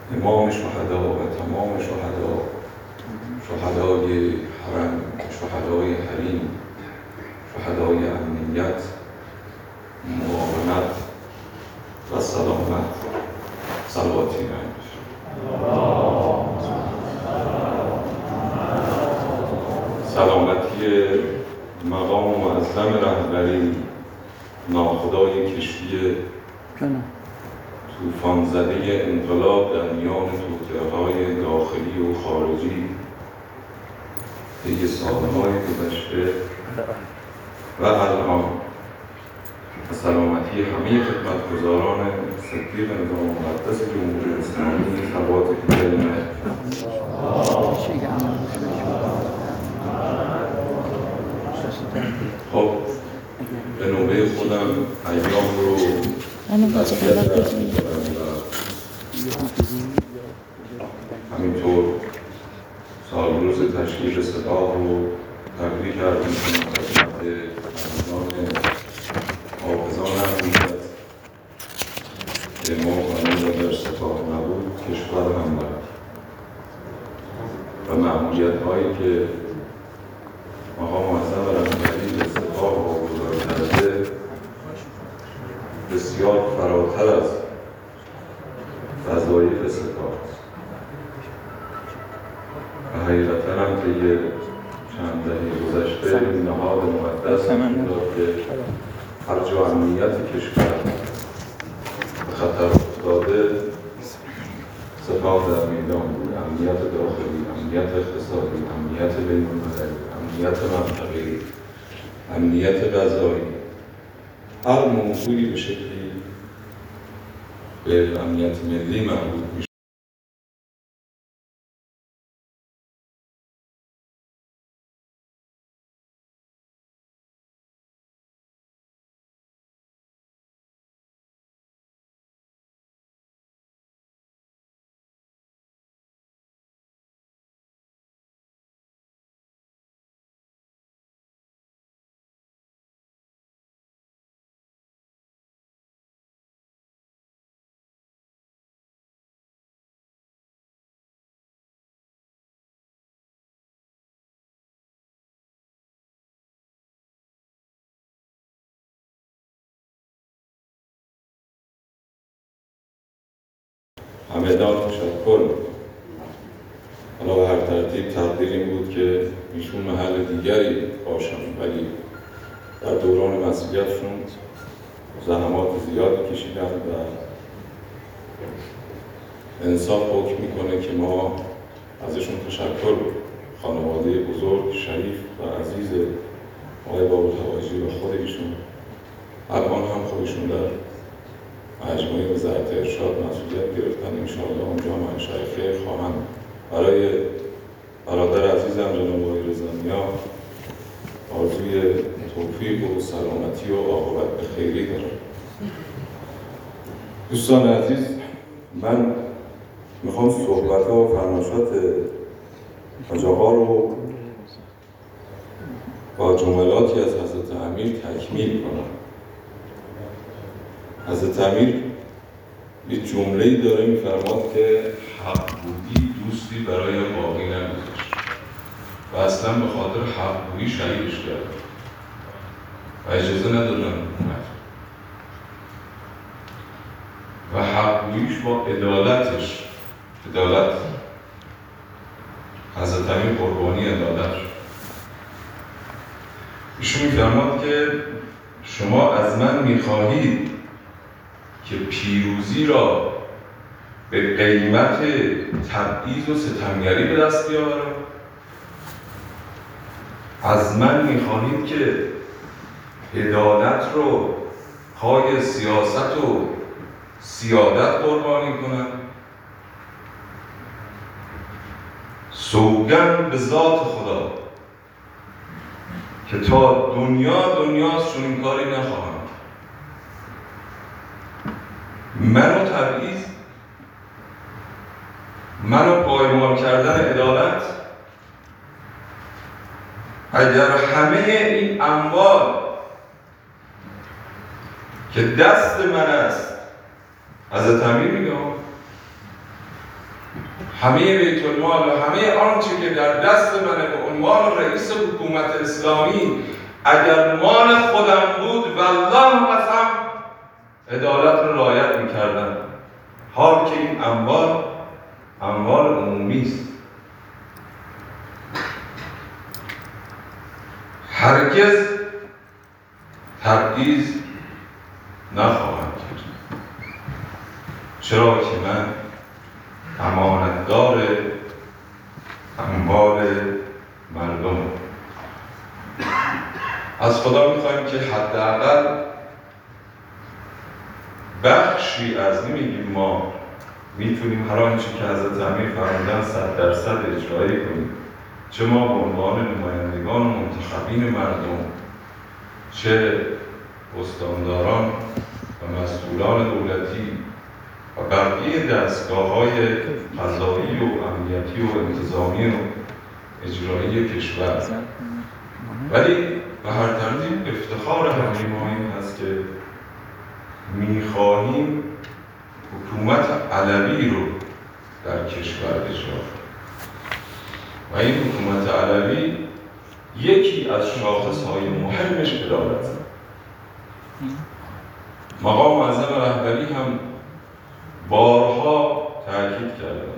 امام شهدا و تمام شهدا، شهدای حرم، شهدای حریم، شهدای امنیت، مقاومت و سلامت، صلواتی رنج. سلامتی مقام معظم رهبری، ناخدای کشتی طوفان زده انقلاب در میان توطئه‌های داخلی و خارجی طی سالهای گذشته و الان، و سلامتی همه خدمتگزاران صدیق نظام مقدس جمهوری اسلامی، صلوات کلمه. خب به نوبه خودم ایام رو همینطور سالروز تشکیل سپاه رو تبریک کردیم خدمت حافظان امنیت که ما قانون در سپاه نبود کشور هم بود و معمولیت هایی که مقام معظم رهبری به سپاه واگذار کرده بسیار فراتر از وظایف سپاه است و حقیقتا هم که یه چند دهه گذشته این نهاد مقدس داد که هر جا امنیت کشور به خطر افتاده سپاه در میدان بود. امنیت داخلی، امنیت اقتصادی، امنیت بین‌المللی، امنیت منطقه‌ای، امنیت غذایی، هر موضوعی به شکلی به امنیت ملی مربوط میشه. همدان تشکر. حالا به هر ترتیب تقدیر این بود که ایشون محل دیگری باشن، ولی در دوران مسئولیتشون زحمات زیادی کشیدن و انصاف حکم میکنه که ما ازشون تشکر خانواده بزرگ، شریف و عزیز آقای بابالحوایجی و خود ایشون الان هم خودشون در مجموعه وزارت ارشاد مسئولیت گرفتن. انشاءالله اونجا منشأ خواهند. برای برادر عزیزم جناب آقای رضا آرزوی توفیق و سلامتی و عاقبت به خیری دارم. دوستان عزیز، من میخوام صحبت‌ها و فرمایشات حاج آقا رو با جملاتی از حضرت امیر تکمیل کنم. حضرت امیر یه جمله‌ای داره میفرماد که حق بودی دوستی برای باقی نمی‌ذاشت و اصلا به خاطر حق بودی شهیدش کرد و اجازه ندادن و حق بودیش با عدالتش، عدالت حضرت امیر قربانی عدالت شد. ایشون میفرماد که شما از من میخواهید که پیروزی را به قیمت تبعیض و ستمگری به دست بیاورم؟ از من میخواهید که عدالت رو پای سیاست و سیادت قربانی کنم؟ سوگند به ذات خدا که تا دنیاست چون این کاری نخواهم. منو تبعیض، منو پایمال کردن عدالت، اگر همه این اموال که دست من است، حضرت امیر میگه همه بیت المال و همه آنچه که در دست منه به عنوان رئیس حکومت اسلامی اگر مال خودم بود والله قسم عدالت رو رعایت میکردم، حال که این اموال عمومی است. هرگز تبعیض نخواهم کرد، چرا که من امانتدار اموال مردم. از خدا میخوایم که حداقل بخشی از، نمیگیم ما میتونیم هر آنچه که حضرت امیر فرمودن 100% اجرایی کنیم، چه ما به عنوان نمایندگان و منتخبین مردم، چه استانداران و مسئولان دولتی و بقیه دستگاه‌های قضایی و امنیتی و انتظامی و اجرایی کشور. ولی به هر ترتیب افتخار همه ما این هست که می‌خواهیم حکومت علوی رو در کشور اجرا کنیم و این حکومت علوی یکی از شاخص‌های مهمش عدالت. مقام معظم رهبری هم بارها تاکید کرده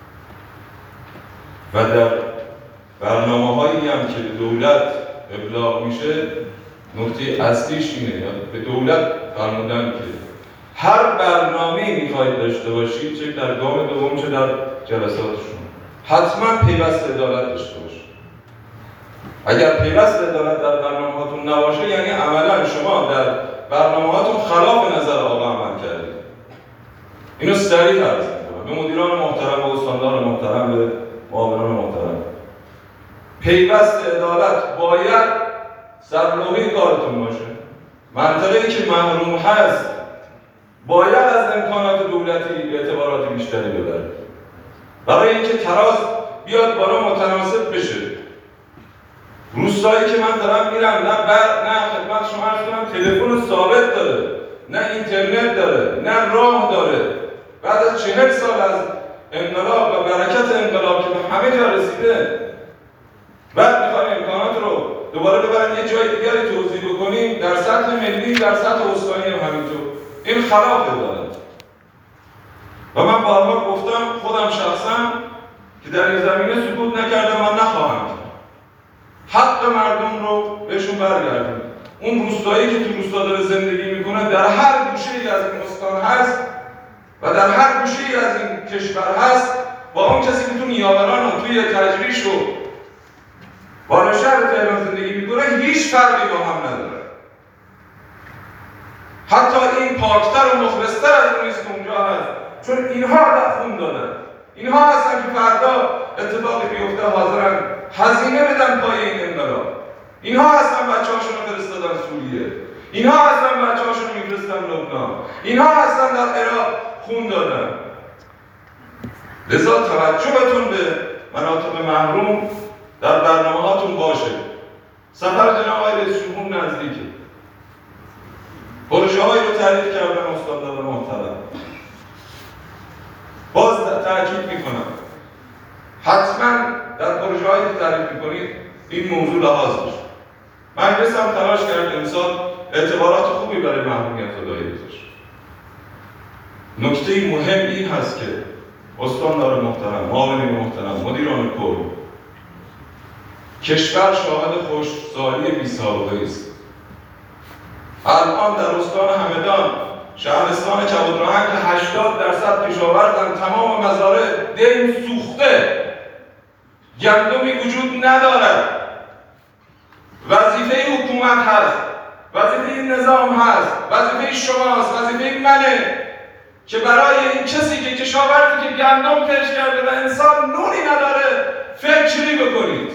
و در برنامه‌هایی هم که به دولت ابلاغ میشه نکته اصلیش اینه، به دولت فرمودن که هر برنامه‌ای میخواید داشته باشید، چه در گام دوم چه در جلساتشون، حتما پیوست عدالت داشته باشید. اگر پیوست عدالت در برنامه‌هاتون نباشه یعنی عملاً شما در برنامه‌هاتون خلاف نظر آقا عمل کردید. اینو سریع عرض می‌کنم به مدیران محترم، به استاندار محترم، به معاونان محترم. پیوست عدالت باید سرلوحه کارتون باشه. منطقه‌ای که محروم هست باید از امکانات دولتی اعتبارات بیشتری ببره. برای اینکه تراز بیاد بالا متناسب بشه. روستایی که من دارم میرم نه خدمت شما عرض کنم تلفن ثابت داره، نه اینترنت داره، نه راه داره. بعد از 40 سال از انقلاب و برکت انقلاب که به همه جا رسیده، بعد میخوایم امکانات رو دوباره ببرن یه جای دیگری توزیع بکنیم، در سطح ملی، در سطح استانی هم همینطور. این خلافه داره. و من بارها گفتم خودم شخصا که در این زمینه سکوت نکردم و نخواهم کرد. حق مردم رو بهشون برگردیم. اون روستایی که تو روستا داره زندگی میکنه در هر گوشه‌ای از این استان هست و در هر گوشه‌ای از این کشور هست، با اون کسی که تو نیاوران و توی تجریش و بالاشهر تهران زندگی میکنه هیچ فرقی با هم نداره. حتی این پاکتر و مخلصتر از اونیست که اونجا هست، چون اینها در خون دادن. اینها هستن که فردا اتفاقی بیفته حاضرن هزینه بدن پای این انقلاب. اینها هستن بچه‌هاشون رو فرستادن سوریه. اینها هستن بچه‌هاشون رو میفرستن لبنان. اینها هستن در عراق خون دادن. لذا توجهتون به مناطق محروم در برنامه‌هاتون باشه. سفر جناب آقای رئیس جمهور نزدیکه. پروژه‌هایی رو تعریف کردن استاندار محترم. باز تاکید میکنم حتما در پروژه‌هایی که تعریف میکنید این موضوع لحاظ بشه. مجلس هم تلاش کرد امسال اعتبارات خوبی برای محرومیت داده بشه. نکته مهم این هست که استاندار محترم، معاونین محترم، مدیران کل، کشور شاهد خشکسالی بی‌سابقه است. الان در استان همدان، شهرستان کبودراهن که 80% کشاورزن، تمام مزارع دیم سوخته، گندمی وجود ندارد. وظیفه حکومت هست، وظیفه نظام هست، وظیفه شماست، وظیفه منه که برای این کسی که کشاورزی که گندم کش کرده و انسان نونی نداره فکری بکنید،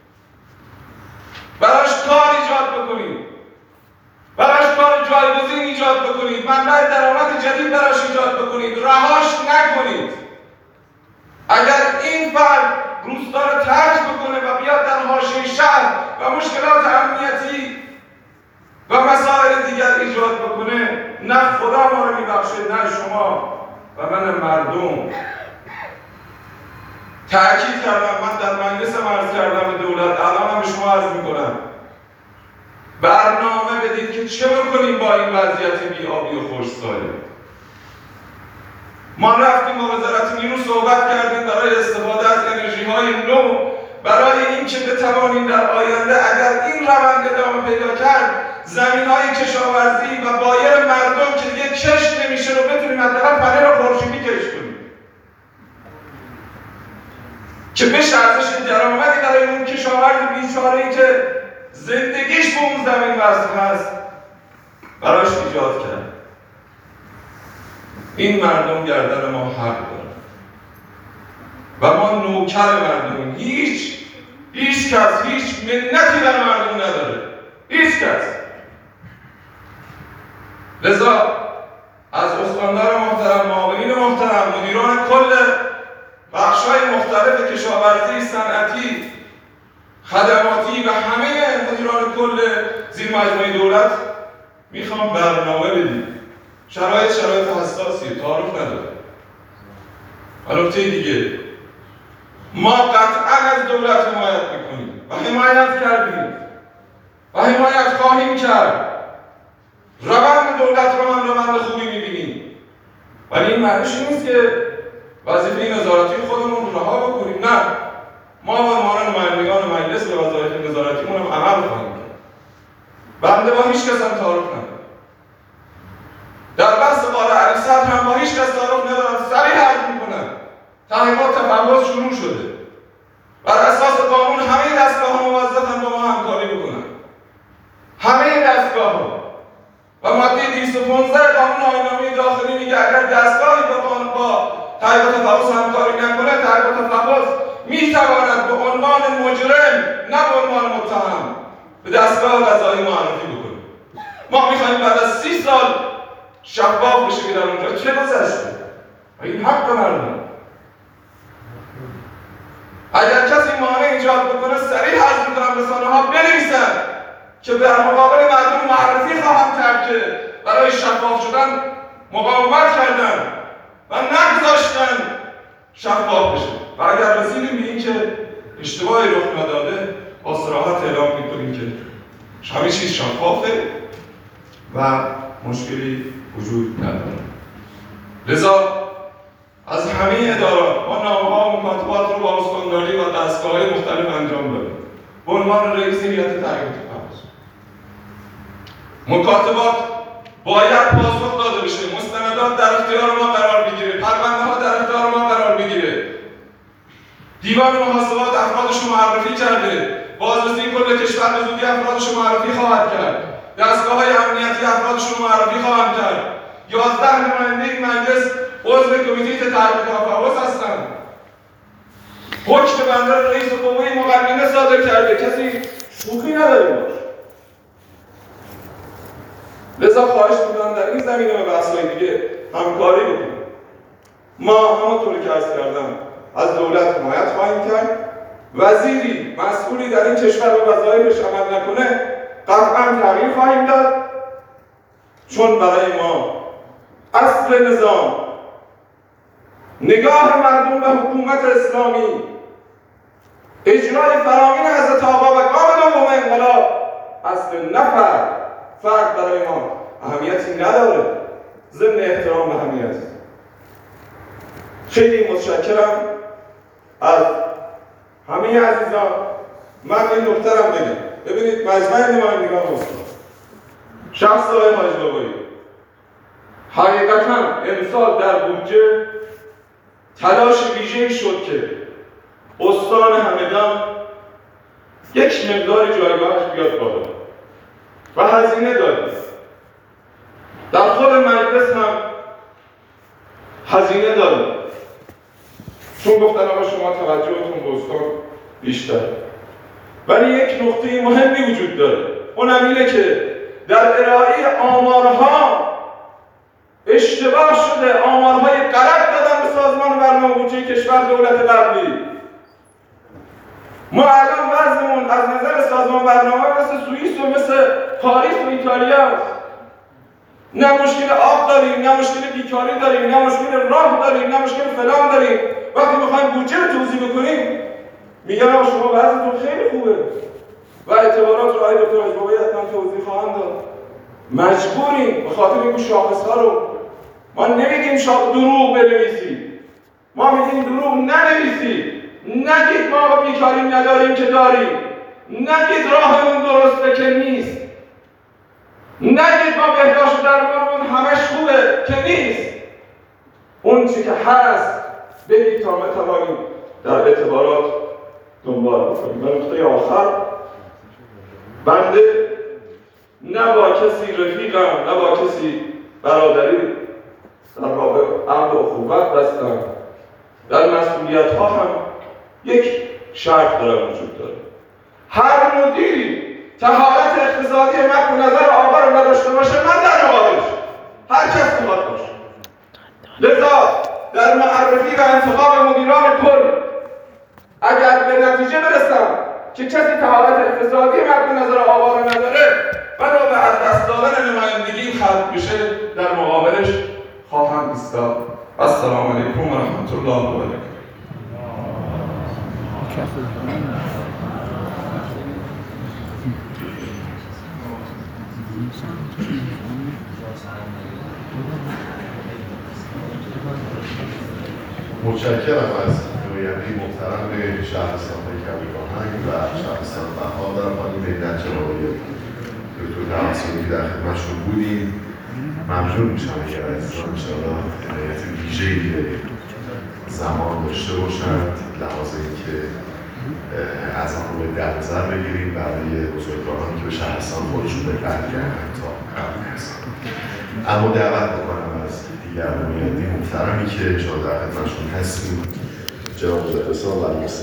براش کار ایجاد بکنید، براش کار جایگزین ایجاد بکنید، منبع درآمد جدید براش ایجاد بکنید، رهاش نکنید. اگر این فرد روستا رو ترک بکنه و بیاد در حاشیه شهر و مشکلات امنیتی و مسائل دیگر ایجاد بکنه، نه خدا ما رو میبخشه نه شما و من مردم. تأکید کردم، من در مجلس عرض کردم به دولت، الان هم به شما عرض میکنم، برنامه بدید که چه بکنیم با این وضعیت بی‌آبی و خشکسالی. ما رفتیم با وزارت نیرو صحبت کردیم برای استفاده از انرژی‌های نو، برای اینکه بتوانیم در آینده اگر این روند ادامه پیدا کرد زمین‌های کشاورزی و بایر مردم که دیگه کشت نمیشه رو بتونیم حداقل پنل خورشیدی کشت کنیم که بشه ازش درآمدی برای اون کشاورز بیچاره‌ای که زندگیش به اون زمین وصل هست براش ایجاد کرد. این مردم گردن ما حق دارن و ما نوکر مردمیم. هیچ کس هیچ منتی در مردم نداره، هیچ کس. لذا از استاندار محترم، معاونین محترم، مدیران کل بخش‌های مختلف کشاورزی، صنعتی، خدماتی و همه مدیران کل زیر مجموعه دولت میخوام برنامه بدید. شرایط حساسیه، تعارف نداره. نکته دیگه، ما قطعا از دولت حمایت میکنیم و حمایت کردیم و حمایت خواهیم کرد. روند دولت رو هم روند خوبی میبینیم، ولی این معنیش نیست که وظیفه نظارتی خودمون رو رها بکنیم. نه، ما به عنوان نمایندگان مجلس به وظایف نظارتیمون هم عمل خواهیم کرد. بنده با هیچ کس هم تعارف ندارم. در بحث قاره علی صدر هم با هیچ کس تعارف ندارم. صریح عرض میکنم تحقیقات تفحص شروع شده. بر اساس قانون همه دستگاه‌ها موظفن با ما همکاری بکنن. همه دستگاه‌ها. و ماده 215 قانون آیین‌نامه داخلی میگه اگر دستگاهی با تحقیقات تفحص همکاری نکنه، تحقیقات تفحص میتواند به عنوان مجرم نه به عنوان متهم به دستگاه قضایی معرفی بکنه. ما میخوایم بعد از 30 سال شفاف بشه که در اونجا چه گذشته. این حق مردم. اگر کسی مانع ایجاد بکنه صریح عرض میکنم رسانه‌ها بنویسن که در مقابل مردم معرفی خواهم کرد که برای شفاف شدن مقاومت کردن و نگذاشتن شفاف بشه. و اگر رسیدیم به این که اشتباهی رخ نداده با صراحت اعلام میکنیم که همه چیز شفافه و مشکلی وجود نداره. لذا از همه ادارات ما نامه‌ها و مکاتبات رو با استانداری و دستگاه‌های مختلف انجام دادیم. به عنوان رئیس هیئت تحقیقات تفحص مکاتبات باید پاسخ داده بشه، مستندات در اختیار ما قرار بگیره، پرونده‌ها در اختیار ما قرار بگیره. دیوان محاسبات افرادش رو معرفی کرده، بازرسی کل کشور به زودی افرادش رو معرفی خواهد کرد، دستگاه‌های امنیتی افرادش رو معرفی خواهند کرد. 11 نماینده مجلس عضو کمیته تحقیق تفحص هستند. حکم بنده رئیس قوه مقننه صادر کرده، کسی شوخی نداره باش. لذا خواهش می‌کنم در این زمینه و بحث‌های دیگه همکاری بکنیم. ما همونطوری که عرض کردم از دولت حمایت خواهیم کرد. وزیری مسئولی در این کشور به وظایفش عمل نکنه قطعاً تغییر خواهیم داد، چون برای ما اصل نظام، نگاه مردم به حکومت اسلامی، اجرای فرامین حضرت آقا و گام دوم انقلاب اصل نفر فرد برای ما اهمیتی نداره. ضمن احترام به همین عزیز خیلی متشکرم از همه عزیزان. من این نکته‌ام بگم. ببینید مجمع نمایندگان استان شخص آقای حاج بابایی حقیقتاً امسال در بودجه تلاش ویژه‌ای شد که استان همدان یک مقدار جایگاهش بیاد بالا و هزینه دادیم. در خود مجلس هم هزینه دادیم، چون گفتن آقا شما توجهتون به استان بیشتر. ولی یک نقطه مهمی وجود داره، اونم اینه که در ارائه آمارها اشتباه شده، آمارهای غلط دادن به سازمان برنامه بودجه کشور دولت قبلی. ما الان وضعمون از نظر سازمان برنامه مثل سوئیس و مثل پاریس و ایتالیا است. نه مشکل آب داریم، نه مشکل بیکاری داریم، نه مشکل راه داریم، نه مشکل فلان داریم. وقتی میخوایم بودجه رو توضیح بکنیم میگن آقا شما وضعتون خیلی خوبه و اعتبارات رو آقای دکتر اجباری حتما توضیح خواهند داد. مجبوریم به خاطر این شاخص‌ها رو ما نمیگیم دروغ بنویسید، ما میگیم دروغ ننویسید. نگید ما بیکاری نداریم که داریم، نگید راهمون درسته که نیست، نگید ما بهداشت درمانمون همش خوبه که نیست. اون چی که هست بگید تا بتوانیم در اعتبارات دنبال بکنیم. و نقطه آخر، بنده نه با کسی رفیقم نه با کسی برادری در رابطه عهد و اخوت بستم. در مسئولیت ها هم یک شرط داره وجود داره. هر مدیری تحالت اقتصادی مد نظر آقا رو نداشته باشه من در مقابلش هر کس میخواد باشه. لذا در معرفی و انتخاب مدیران کل اگر به نتیجه برسم که کسی تحالت اقتصادی مد نظر آقا رو نداره بنا به از دست دادن نمایندگی خلق بشه در مقابلش خواهم ایستاد. السلام علیکم و رحمت الله و برکاته. متشکرم از نماینده محترم شهرستان کبری‌آهنگ و شهرستان بهادر خانم مینت جناب دکتر توسلی که در خدمتشون بودیم. ممنون میشم اگر عزیزان انشاءالله عنایت ویژه‌ای به زمان داشته باشند لحاظ اینکه از آن رو در نظر بگیریم برای بزرگوارانی که به شهرستان خودشون بهتر کردن تا قبل هستن. اما دعوت بکنم از دیگر نماینده محترمی که انشاءالله در خدمتشون هستیم جناب حسین و